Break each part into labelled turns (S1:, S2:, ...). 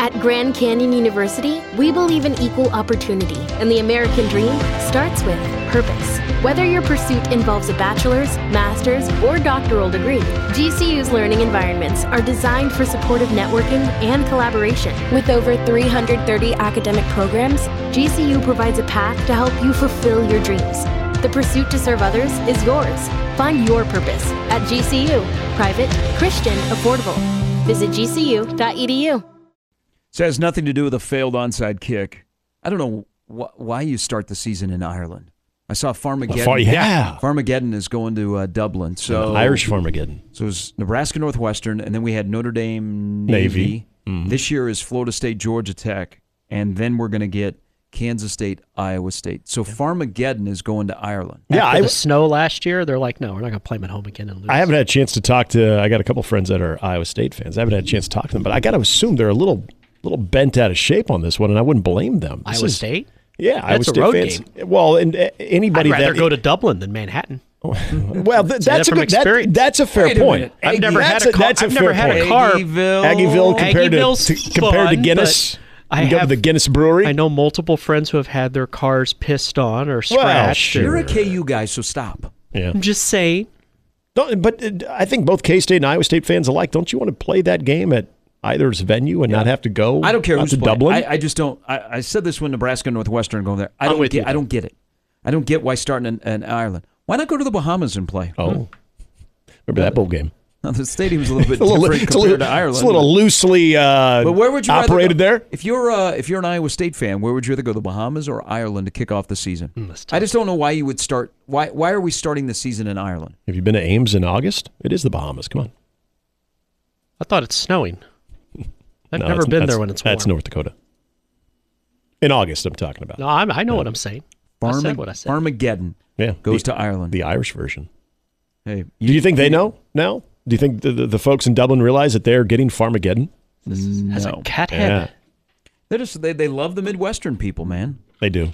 S1: At Grand Canyon University, we believe in equal opportunity, and the American dream starts with purpose. Whether your pursuit involves a bachelor's, master's, or doctoral degree, GCU's learning environments are designed for supportive networking and collaboration. With over 330 academic programs, GCU provides a path to help you fulfill your dreams. The pursuit to serve others is yours. Find your purpose at GCU. Private, Christian, affordable. Visit gcu.edu.
S2: So it has nothing to do with a failed onside kick. I don't know why you start the season in Ireland. I saw Farmageddon. Farmageddon is going to Dublin. So
S3: Irish Farmageddon.
S2: So it was Nebraska Northwestern, and then we had Notre Dame Navy. Mm-hmm. This year is Florida State Georgia Tech, and then we're going to get Kansas State Iowa State. So Farmageddon is going to Ireland.
S4: After the snow last year, they're like, no, we're not going to play them at home again and lose.
S3: I haven't had a chance to talk to. I got a couple friends that are Iowa State fans. I haven't had a chance to talk to them, but I got to assume they're a little bent out of shape on this one, and I wouldn't blame them.
S4: Iowa State?
S3: Yeah,
S4: that's
S3: Iowa State
S4: a road
S3: fans.
S4: game.
S3: Well, and anybody
S4: I'd rather go to Dublin than Manhattan.
S3: Well, that's a good experience. That's a fair point.
S4: I've never had a car.
S3: Aggieville compared to Guinness.
S4: I have
S3: the Guinness Brewery.
S4: I know multiple friends who have had their cars pissed on or scratched.
S2: Well, you're a KU guy, so stop.
S3: Yeah.
S4: I'm just saying.
S3: But I think both K-State and Iowa State fans alike, don't you want to play that game at either's venue and not have to go?
S2: I don't care who's
S3: to
S2: playing.
S3: Dublin.
S2: I just don't. I said this when Nebraska and Northwestern go there. I don't get it. I don't get why starting in Ireland. Why not go to the Bahamas and play?
S3: Oh, remember that bowl game?
S2: The stadium's a little bit different compared to Ireland.
S3: It's a little loosely
S2: but where would you
S3: operated there.
S2: If you're an Iowa State fan, where would you rather go, the Bahamas or Ireland to kick off the season? I just don't know why you would start. Why are we starting the season in Ireland?
S3: Have you been to Ames in August? It is the Bahamas. Come on.
S4: I thought it's snowing. I've never been there when it's warm.
S3: That's North Dakota. In August, I'm talking about.
S4: No, I know what I'm saying. I said what I said.
S2: Farmageddon goes to Ireland.
S3: The Irish version.
S2: Hey,
S3: do you think they know now? Do you think the folks in Dublin realize that they're getting Farmageddon?
S4: Has a cat head.
S2: Yeah. They love the Midwestern people, man.
S3: They do.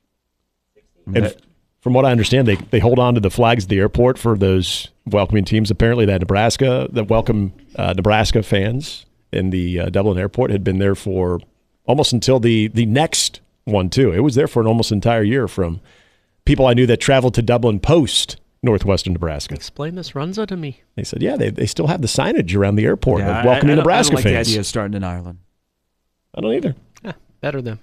S3: And from what I understand, they hold on to the flags at the airport for those welcoming teams. Apparently, that welcome Nebraska fans in the Dublin airport had been there for almost until the next one too. It was there for an almost entire year from people I knew that traveled to Dublin post Northwestern Nebraska.
S4: Explain this Runza to me.
S3: They said, they still have the signage around the airport of welcoming Nebraska fans.
S2: I don't like the idea of starting in Ireland.
S3: I don't either.
S4: Yeah, better them.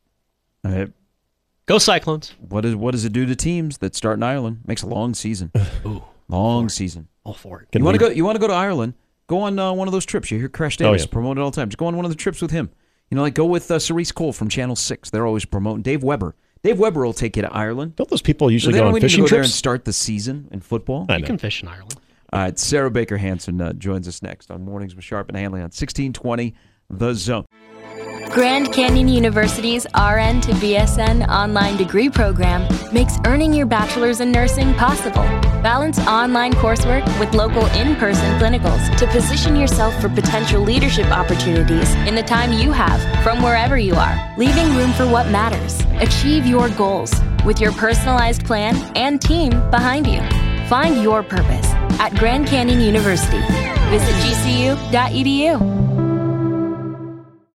S2: Go
S4: Cyclones.
S2: What does it do to teams that start in Ireland? Makes a long season.
S4: Ooh,
S2: long season.
S4: All for it.
S2: You want to go to Ireland? Go on one of those trips. You hear Crash Davis promote it all the time. Just go on one of the trips with him. Go with Cerise Cole from Channel 6. They're always promoting. Dave Weber. Dave Weber will take you to Ireland.
S3: Don't those people usually go on fishing
S2: trips? They don't need to go there and
S3: trips?
S2: start the season in football.
S4: You can fish in Ireland.
S2: All right, Sarah Baker Hansen joins us next on Mornings with Sharp and Hanley on 1620 The Zone.
S1: Grand Canyon University's RN to BSN online degree program makes earning your bachelor's in nursing possible. Balance online coursework with local in-person clinicals to position yourself for potential leadership opportunities in the time you have from wherever you are, leaving room for what matters. Achieve your goals with your personalized plan and team behind you. Find your purpose at Grand Canyon University. Visit gcu.edu.